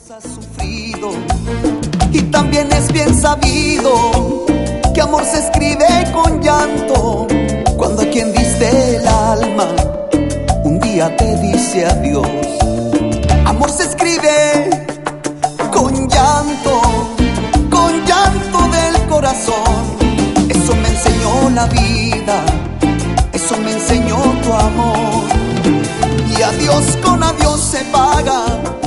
has sufrido y también es bien sabido que amor se escribe con llanto. Cuando a quien diste el alma un día te dice adiós. Amor se escribe con llanto del corazón. Eso me enseñó la vida, eso me enseñó tu amor. Y adiós con adiós se paga.